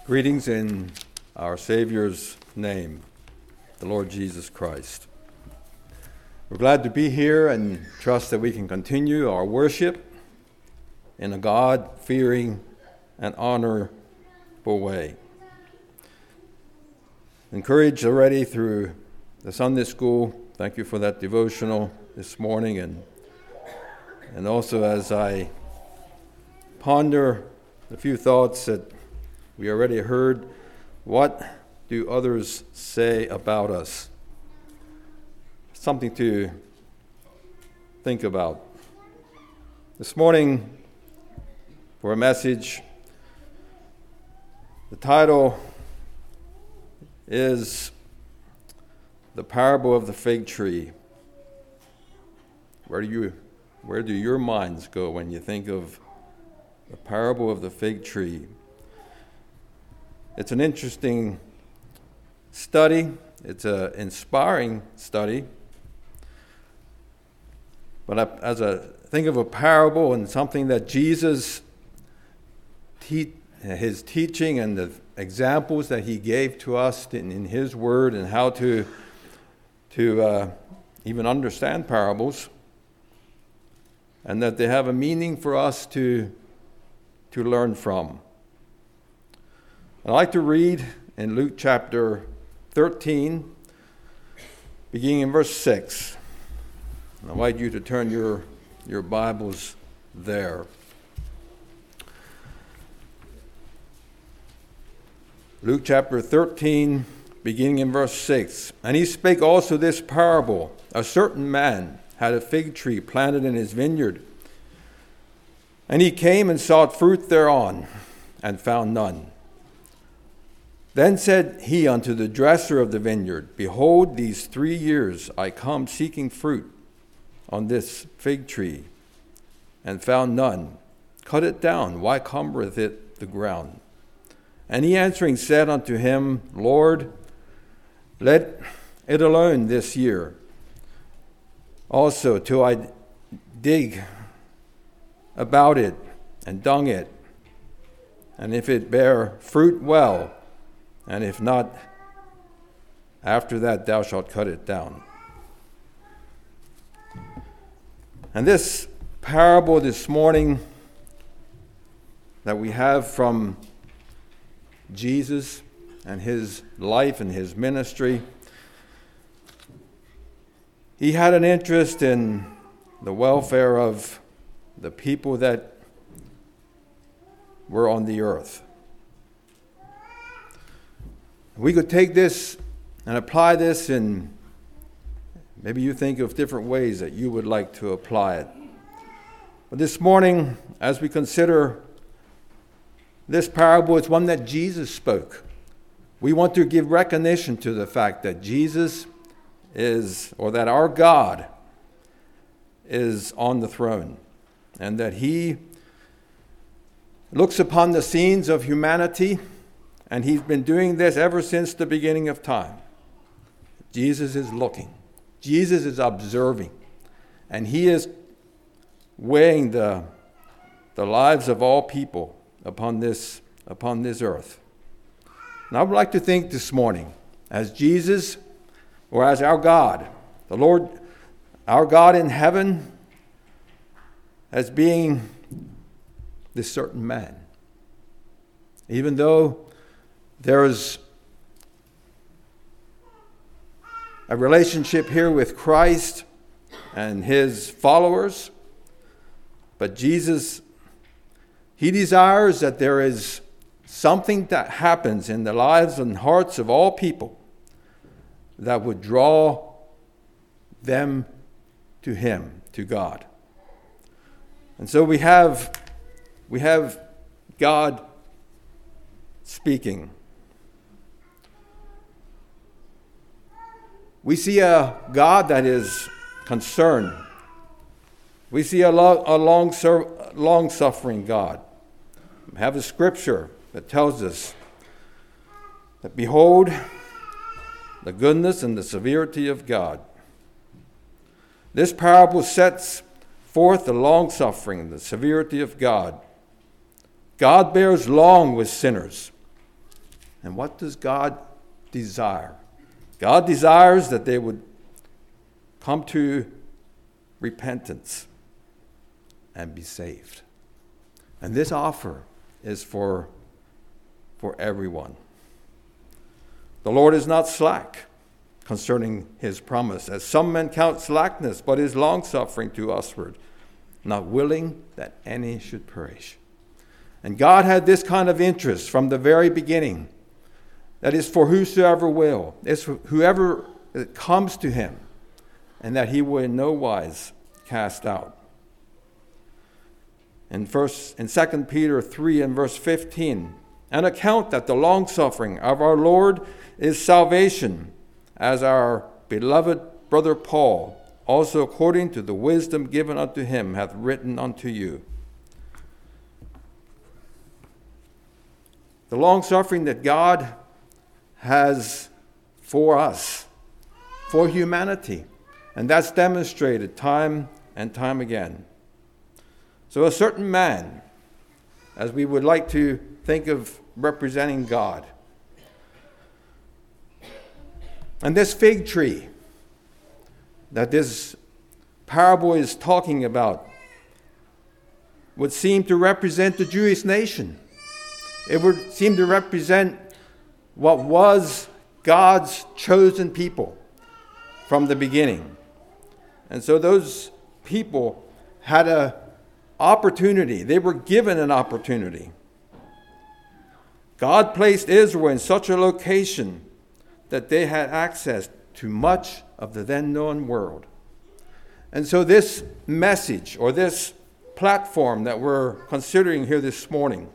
Greetings in our Savior's name, the Lord Jesus Christ. We're glad to be here and trust that we can continue our worship in a God-fearing and honorable way. Encouraged already through the Sunday school. Thank you for that devotional this morning. And also as I ponder a few thoughts that we already heard, what do others say about us? Something to think about. This morning, for a message, the title is The Parable of the Fig Tree. Where do your minds go when you think of the parable of the fig tree? It's an interesting study. It's an inspiring study. But as I think of a parable and something that Jesus, his teaching and the examples that he gave to us in his word and how to even understand parables, and that they have a meaning for us to learn from. I'd like to read in Luke chapter 13, beginning in verse 6. I invite you to turn your Bibles there. Luke chapter 13, beginning in verse 6. And he spake also this parable. A certain man had a fig tree planted in his vineyard. And he came and sought fruit thereon, and found none. Then said he unto the dresser of the vineyard, Behold, these 3 years I come seeking fruit on this fig tree, and found none. Cut it down, why cumbereth it the ground? And he answering said unto him, Lord, let it alone this year also, till I dig about it and dung it, and if it bear fruit, well, and if not, after that thou shalt cut it down. And this parable this morning that we have from Jesus and his life and his ministry, he had an interest in the welfare of the people that were on the earth. We could take this and apply this in, maybe you think of different ways that you would like to apply it. But this morning, as we consider this parable, it's one that Jesus spoke. We want to give recognition to the fact that Jesus is, or that our God is on the throne, and that he looks upon the scenes of humanity, and he's been doing this ever since the beginning of time. Jesus is looking. Jesus is observing. And he is weighing the lives of all people upon this earth. And I would like to think this morning, as Jesus, or as our God, the Lord, our God in heaven, as being this certain man. Even though there is a relationship here with Christ and his followers, but Jesus, he desires that there is something that happens in the lives and hearts of all people that would draw them to him, to God. And so we have God speaking. We see a God that is concerned. We see a long-suffering God. We have a scripture that tells us that, behold, the goodness and the severity of God. This parable sets forth the long-suffering, the severity of God. God bears long with sinners, And what does God desire? God desires that they would come to repentance and be saved. And this offer is for everyone. The Lord is not slack concerning his promise, as some men count slackness, but is longsuffering to usward, not willing that any should perish. And God had this kind of interest from the very beginning, that is for whosoever will, it's for whoever comes to him, and that he will in no wise cast out. In 2 Peter 3 and verse 15, and account that the longsuffering of our Lord is salvation, as our beloved brother Paul, also according to the wisdom given unto him, hath written unto you. The longsuffering that God has for us, for humanity, and that's demonstrated time and time again. So a certain man, as we would like to think of representing God, and this fig tree that this parable is talking about would seem to represent the Jewish nation. It would seem to represent what was God's chosen people from the beginning. And so those people had an opportunity. They were given an opportunity. God placed Israel in such a location that they had access to much of the then known world. And so this message, or this platform that we're considering here this morning,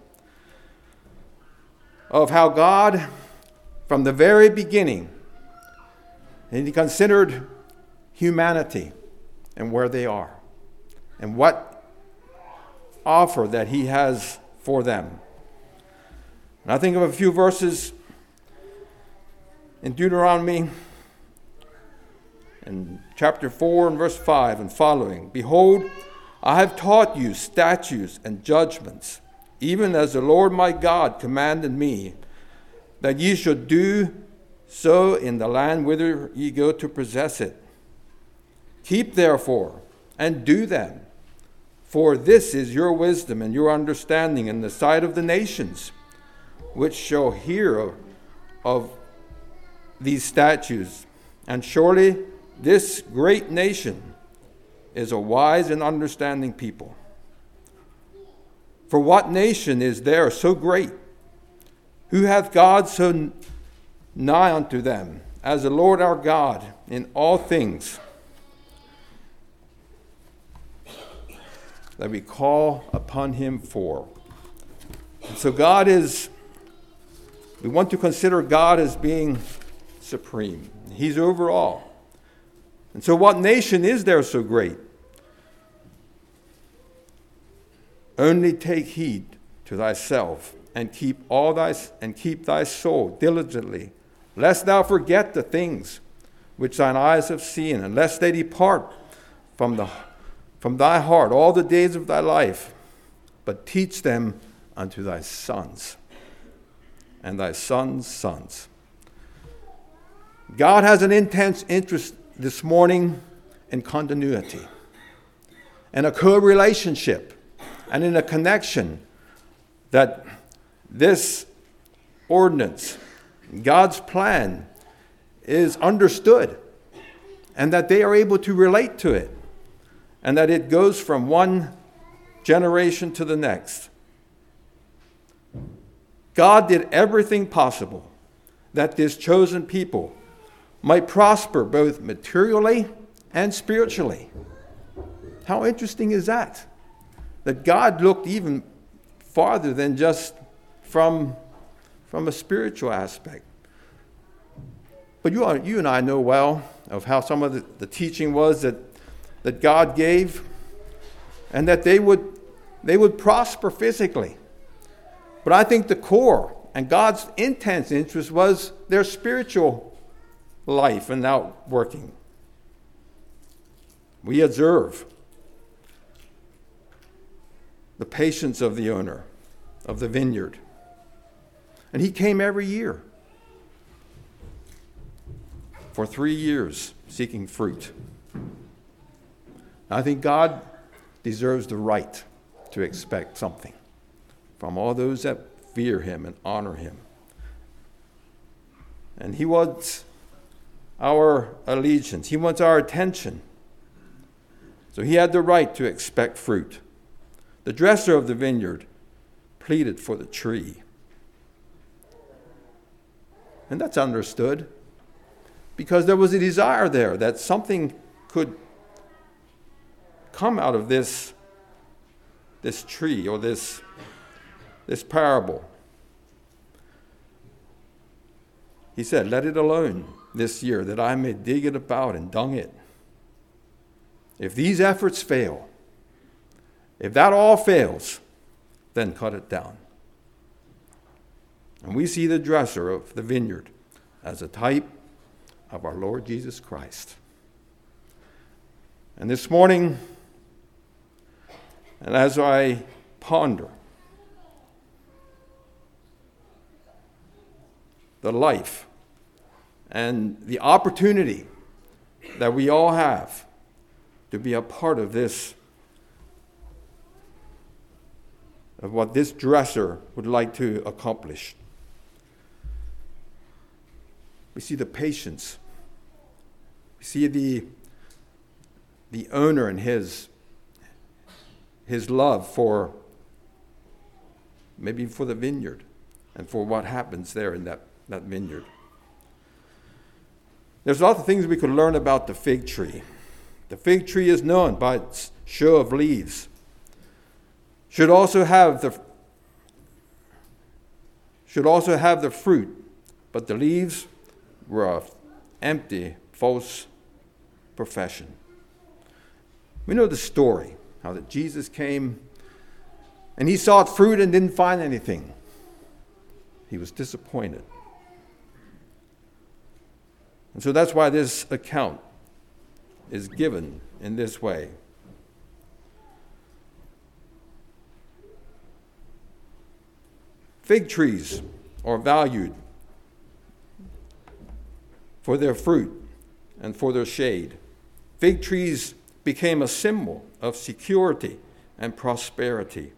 of how God, from the very beginning, and he considered humanity and where they are, and what offer that he has for them. And I think of a few verses in Deuteronomy, in chapter 4 and verse 5 and following. Behold, I have taught you statutes and judgments, even as the Lord my God commanded me, that ye should do so in the land whither ye go to possess it. Keep therefore and do them, for this is your wisdom and your understanding in the sight of the nations, which shall hear of these statutes. And surely this great nation is a wise and understanding people. For what nation is there so great, who hath God so nigh unto them, as the Lord our God in all things that we call upon him for? And so we want to consider God as being supreme. He's over all. And so what nation is there so great? Only take heed to thyself, and keep thy soul diligently, lest thou forget the things which thine eyes have seen, and lest they depart from thy heart all the days of thy life, but teach them unto thy sons and thy sons' sons. God has an intense interest this morning in continuity and a co-relationship and in a connection, that this ordinance, God's plan, is understood, and that they are able to relate to it, and that it goes from one generation to the next. God did everything possible that this chosen people might prosper both materially and spiritually. How interesting is that? That God looked even farther than just from a spiritual aspect. But you and I know well of how some of the teaching was that God gave, and that they would prosper physically. But I think the core and God's intense interest was their spiritual life and outworking. We observe the patience of the owner of the vineyard, And he came every year for 3 years seeking fruit. I think God deserves the right to expect something from all those that fear him and honor him. And he wants our allegiance. He wants our attention. So he had the right to expect fruit. The dresser of the vineyard pleaded for the tree. And that's understood because there was a desire there that something could come out of this tree or this parable. He said, let it alone this year that I may dig it about and dung it. If these efforts fail, if that all fails, then cut it down. And we see the dresser of the vineyard as a type of our Lord Jesus Christ. And this morning, and as I ponder the life and the opportunity that we all have to be a part of this, of what this dresser would like to accomplish. We see the patience. We see the owner and his love for maybe for the vineyard and for what happens there in that vineyard. There's lots of things we could learn about the fig tree. The fig tree is known by its show of leaves. Should also have the fruit, but the leaves were an empty, false profession. We know the story, how that Jesus came and he sought fruit and didn't find anything. He was disappointed. And so that's why this account is given in this way. Fig trees are valued for their fruit and for their shade. Fig trees became a symbol of security and prosperity.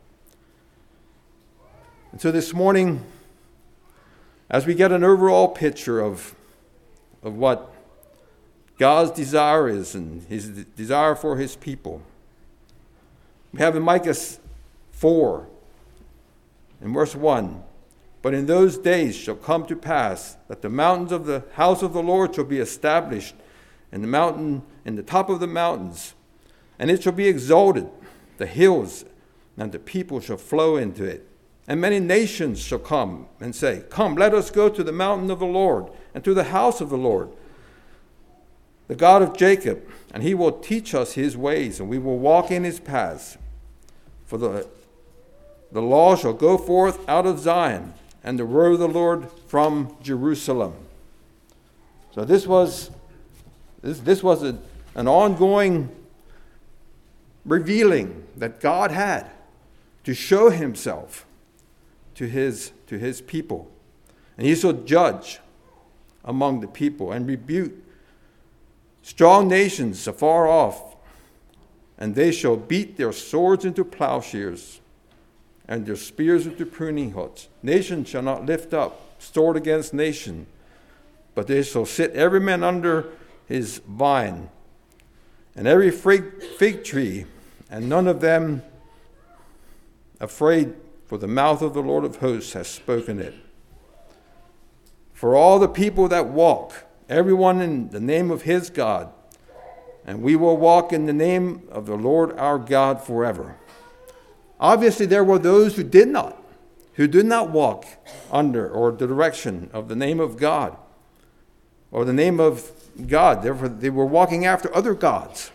And so this morning, as we get an overall picture of what God's desire is and his desire for his people, we have in Micah 4, in verse 1, but in those days shall come to pass that the mountains of the house of the Lord shall be established in the top of the mountains, and it shall be exalted, the hills, and the people shall flow into it. And many nations shall come and say, come, let us go to the mountain of the Lord, and to the house of the Lord, the God of Jacob, and he will teach us his ways, and we will walk in his paths. For the law shall go forth out of Zion, and the word of the Lord from Jerusalem. So this was an ongoing revealing that God had to show himself to his people. And he shall judge among the people and rebuke strong nations afar off, and they shall beat their swords into plowshares and their spears into pruning hooks. Nation shall not lift up sword against nation, but they shall sit every man under his vine and every fig tree, and none of them afraid, for the mouth of the Lord of hosts has spoken it. For all the people that walk, everyone in the name of his God, and we will walk in the name of the Lord our God forever. Obviously, there were those who did not walk under or the direction of the name of God or the name of God. Therefore, they were walking after other gods.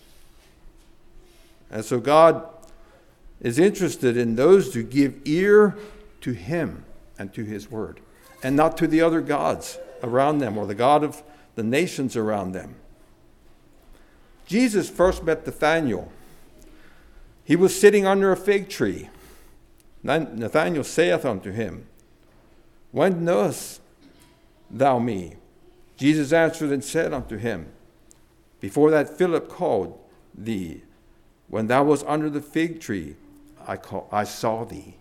And so God is interested in those who give ear to him and to his word, and not to the other gods around them or the God of the nations around them. Jesus first met Nathanael. He was sitting under a fig tree. Nathanael saith unto him, when knowest thou me? Jesus answered and said unto him, Before that Philip called thee, when thou wast under the fig tree, I saw thee.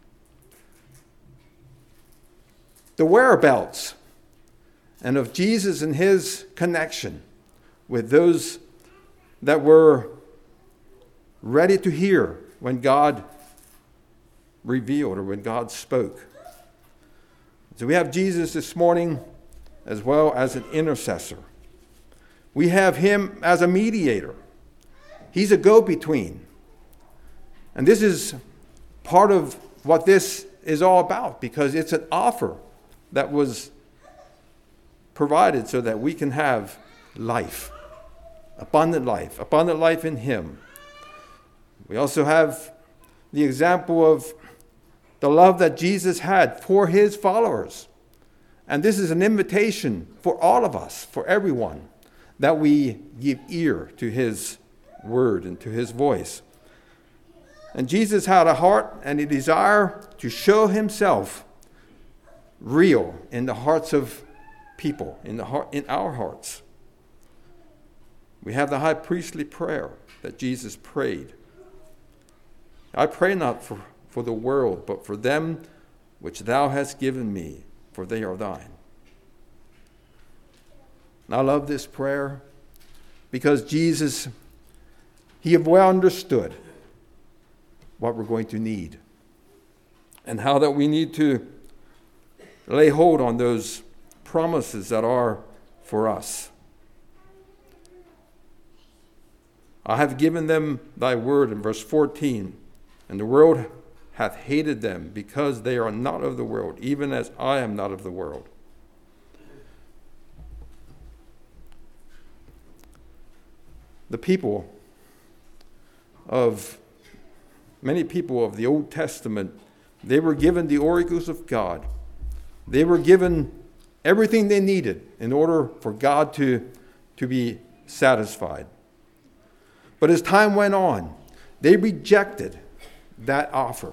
The whereabouts and of Jesus and his connection with those that were ready to hear when God revealed or when God spoke. So we have Jesus this morning as well as an intercessor. We have him as a mediator. He's a go-between. And this is part of what this is all about, because it's an offer that was provided so that we can have life, abundant life in him. We also have the example of the love that Jesus had for his followers. And this is an invitation for all of us, for everyone, that we give ear to his word and to his voice. And Jesus had a heart and a desire to show himself real in the hearts of people, in our hearts. We have the high priestly prayer that Jesus prayed. I pray not for the world, but for them which thou hast given me, for they are thine. And I love this prayer because Jesus, he well understood what we're going to need and how that we need to lay hold on those promises that are for us. I have given them thy word in verse 14, and the world hath hated them because they are not of the world, even as I am not of the world. Many people of the Old Testament, they were given the oracles of God. They were given everything they needed in order for God to be satisfied. But as time went on, they rejected that offer.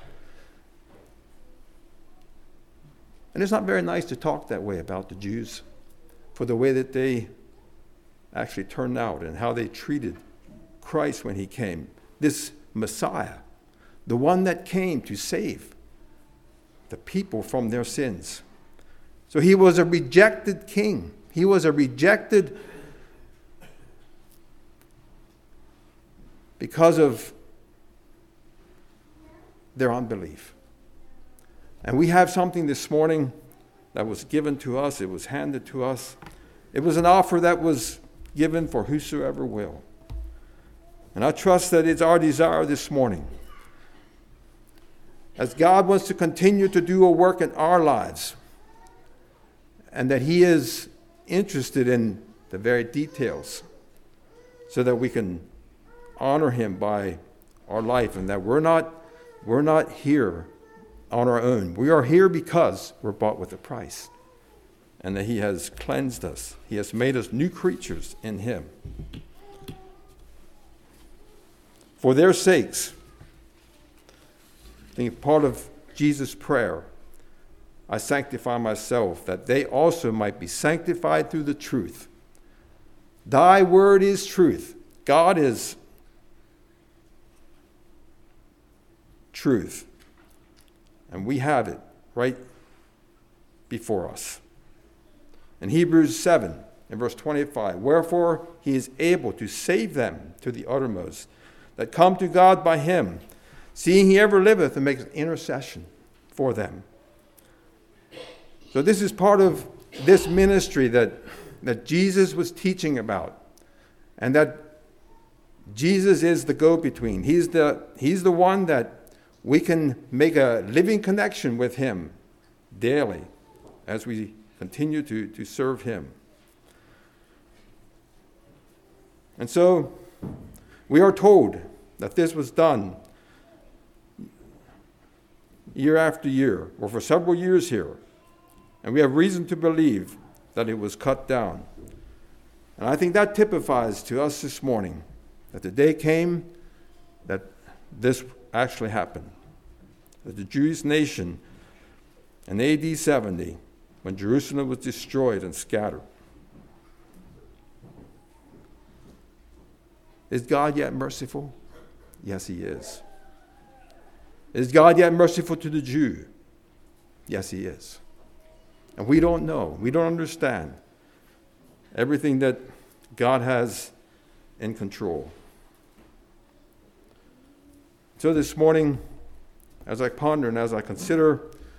And it's not very nice to talk that way about the Jews for the way that they actually turned out and how they treated Christ when he came. This Messiah, the one that came to save the people from their sins. So he was a rejected king. He was a rejected because of their unbelief. And we have something this morning that was given to us. It was handed to us. It was an offer that was given for whosoever will. And I trust that it's our desire this morning, as God wants to continue to do a work in our lives, and that he is interested in the very details so that we can honor him by our life, and that we're not here on our own. We are here because we're bought with a price, and that he has cleansed us. He has made us new creatures in him. For their sakes, I think part of Jesus' prayer, I sanctify myself, that they also might be sanctified through the truth. Thy word is truth. God is truth. And we have it right before us. In Hebrews 7, in verse 25, wherefore he is able to save them to the uttermost, that come to God by him, seeing he ever liveth and makes intercession for them. So this is part of this ministry that Jesus was teaching about, and that Jesus is the go-between. He's the one that we can make a living connection with him daily as we continue to serve him. And so we are told that this was done year after year, or for several years here. And we have reason to believe that it was cut down. And I think that typifies to us this morning that the day came that this actually happened. That the Jewish nation in AD 70, when Jerusalem was destroyed and scattered. Is God yet merciful? Yes, he is. Is God yet merciful to the Jew? Yes, he is. And we don't know. We don't understand everything that God has in control. So this morning, as I ponder and as I consider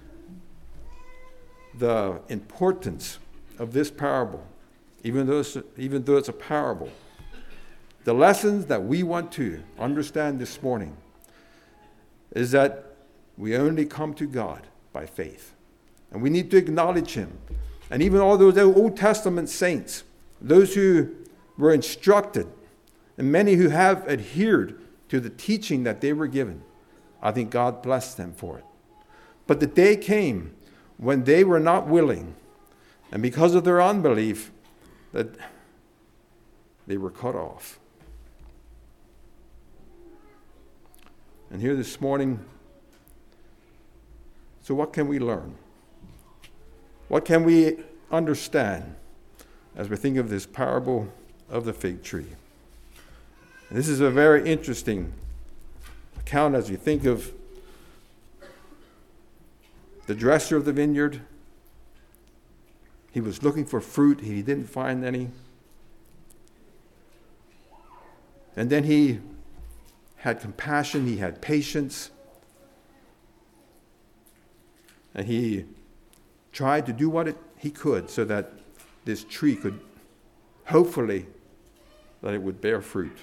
the importance of this parable, even though it's a parable, the lessons that we want to understand this morning is that we only come to God by faith. And we need to acknowledge him. And even all those Old Testament saints, those who were instructed, and many who have adhered to the teaching that they were given, I think God blessed them for it. But the day came when they were not willing, and because of their unbelief, that they were cut off. And here this morning, so what can we learn? What can we understand as we think of this parable of the fig tree? And this is a very interesting account as we think of the dresser of the vineyard. He was looking for fruit. He didn't find any. And then he had compassion. He had patience. And he tried to do what he could so that this tree could, hopefully, that it would bear fruit.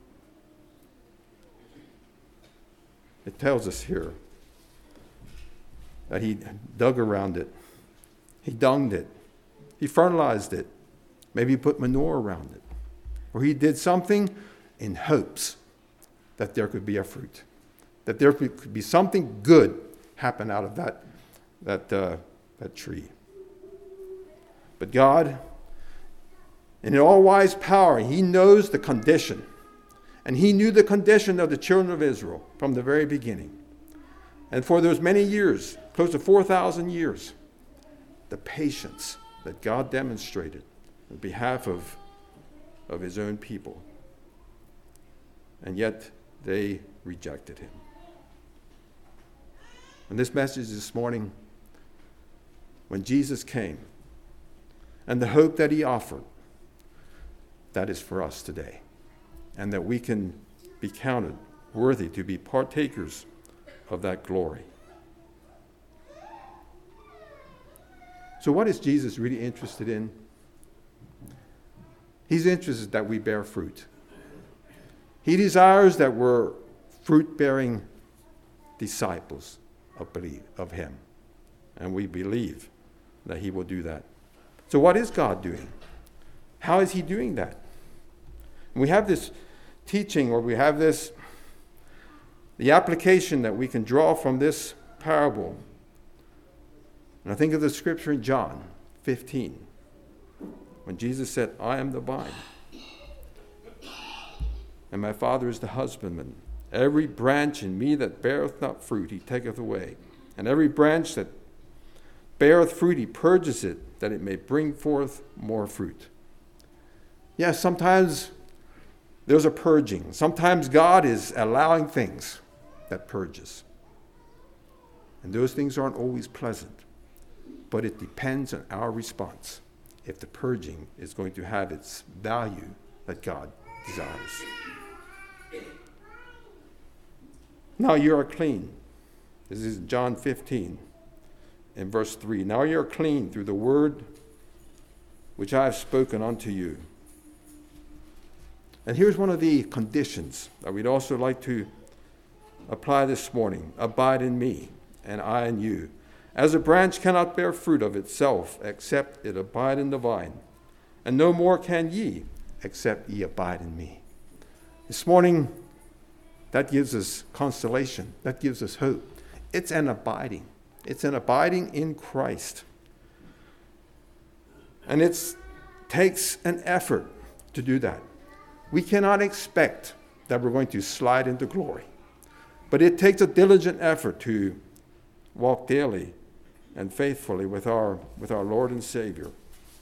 It tells us here that he dug around it. He dunged it. He fertilized it. Maybe he put manure around it. Or he did something in hopes that there could be a fruit, that there could be something good happen out of that tree. But God, in an all-wise power, he knows the condition. And he knew the condition of the children of Israel from the very beginning. And for those many years, close to 4,000 years, the patience that God demonstrated on behalf of his own people. And yet they rejected him. And this message this morning, when Jesus came, and the hope that he offered, that is for us today. And that we can be counted worthy to be partakers of that glory. So what is Jesus really interested in? He's interested that we bear fruit. He desires that we're fruit-bearing disciples of him. And we believe that he will do that. So what is God doing? How is he doing that? We have this teaching, or we have the application that we can draw from this parable. And I think of the scripture in John 15, when Jesus said, I am the vine, and my Father is the husbandman. Every branch in me that beareth not fruit, he taketh away. And every branch that beareth fruit, he purges it, that it may bring forth more fruit. Yes, sometimes there's a purging. Sometimes God is allowing things that purges. And those things aren't always pleasant. But it depends on our response if the purging is going to have its value that God desires. Now you are clean. This is John 15 in verse 3. Now you are clean through the word which I have spoken unto you. And here's one of the conditions that we'd also like to apply this morning. Abide in me, and I in you. As a branch cannot bear fruit of itself, except it abide in the vine. And no more can ye, except ye abide in me. This morning, that gives us consolation. That gives us hope. It's an abiding. It's an abiding in Christ. And it takes an effort to do that. We cannot expect that we're going to slide into glory. But it takes a diligent effort to walk daily and faithfully with our Lord and Savior.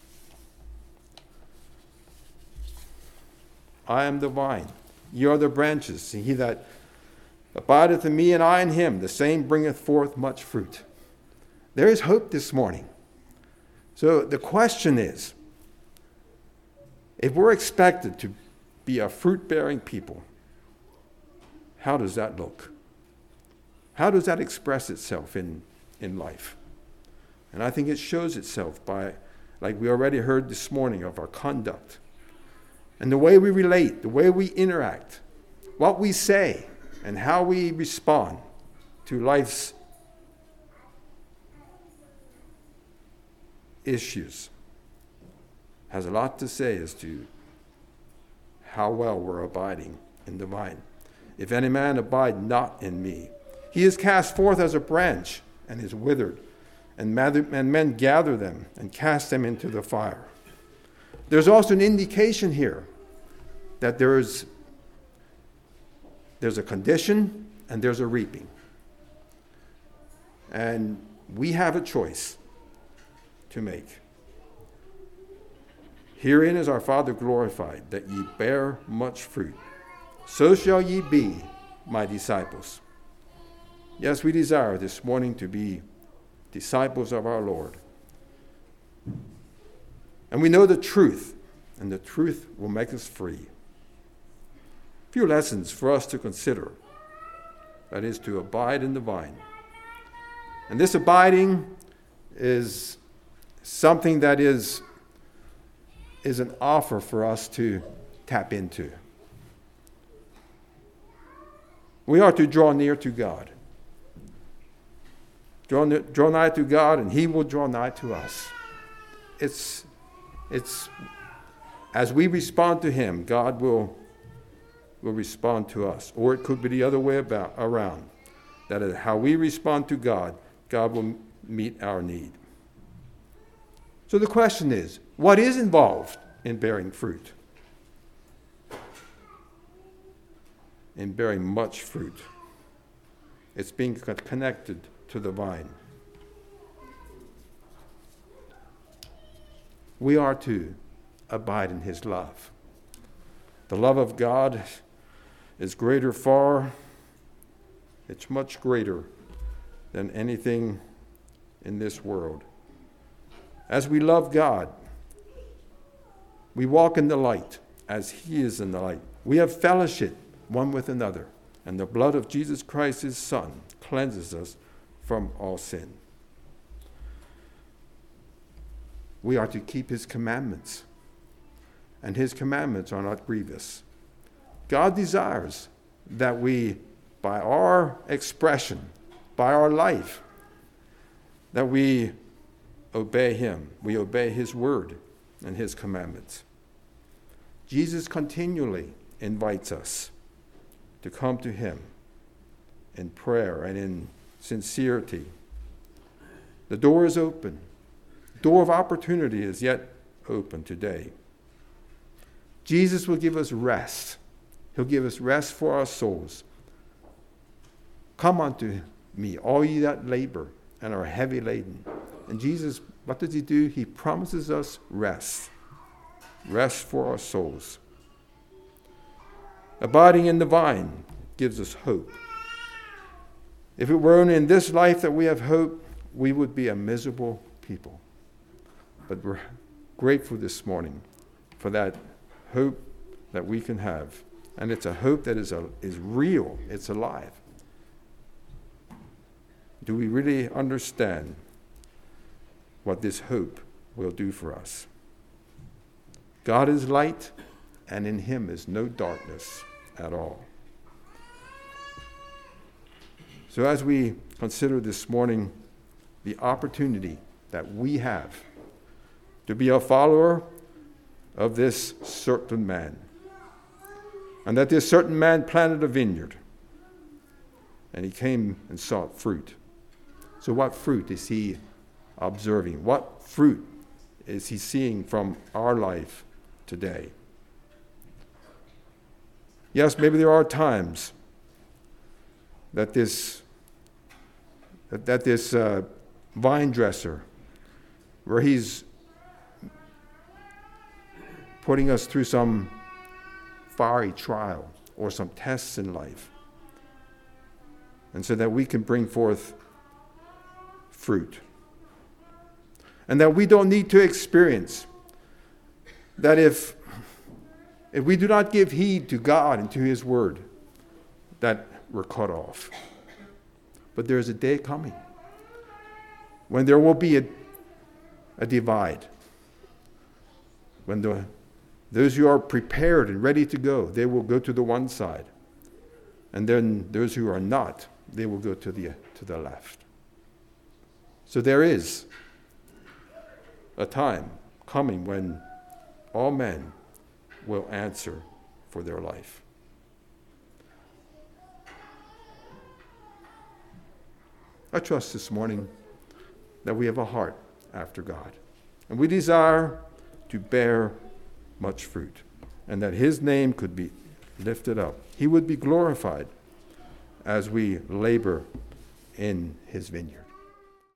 I am the vine, ye are the branches. He that abideth in me and I in him, the same bringeth forth much fruit. There is hope this morning. So the question is, if we're expected to be a fruit-bearing people, how does that look? How does that express itself in life? And I think it shows itself by, like we already heard this morning, of our conduct and the way we relate, the way we interact, what we say, and how we respond to life's issues has a lot to say as to how well we're abiding in the vine. If any man abide not in me, he is cast forth as a branch and is withered, and men gather them and cast them into the fire. There's also an indication here that there's a condition and there's a reaping. And we have a choice to make. Herein is our Father glorified, that ye bear much fruit. So shall ye be my disciples. Yes, we desire this morning to be disciples of our Lord. And we know the truth, and the truth will make us free. A few lessons for us to consider. That is to abide in the vine. And this abiding is something that is an offer for us to tap into. We are to draw near to God. Draw nigh to God, and he will draw nigh to us. It's as we respond to him, God will respond to us. Or it could be the other way around. That is, how we respond to God, God will meet our need. So the question is, what is involved in bearing fruit? In bearing much fruit. It's being connected to the vine. We are to abide in his love. The love of God is greater far. It's much greater than anything in this world. As we love God, we walk in the light as he is in the light. We have fellowship one with another, and the blood of Jesus Christ, his Son, cleanses us from all sin. We are to keep his commandments, and his commandments are not grievous. God desires that we, by our expression, by our life, that we obey him. We obey his word and his commandments. Jesus continually invites us to come to him in prayer and in sincerity. The door is open. The door of opportunity is yet open today. Jesus will give us rest. He'll give us rest for our souls. Come unto me, all ye that labor and are heavy laden. And Jesus, what does he do? He promises us rest. Rest for our souls. Abiding in the vine gives us hope. If it were only in this life that we have hope, we would be a miserable people. But we're grateful this morning for that hope that we can have. And it's a hope that is real. It's alive. Do we really understand what this hope will do for us? God is light, and in him is no darkness at all. So as we consider this morning the opportunity that we have to be a follower of this certain man, and that this certain man planted a vineyard, and he came and sought fruit. So what fruit is he observing? What fruit is he seeing from our life today? Yes, maybe there are times that this vine dresser, where he's putting us through some fiery trial or some tests in life, and so that we can bring forth fruit. And that we don't need to experience that if we do not give heed to God and to his word, that we're cut off. But there's a day coming when there will be a divide. When those who are prepared and ready to go, they will go to the one side. And then those who are not, they will go to the left. So there is a time coming when all men will answer for their life. I trust this morning that we have a heart after God, and we desire to bear much fruit, and that his name could be lifted up. He would be glorified as we labor in his vineyard.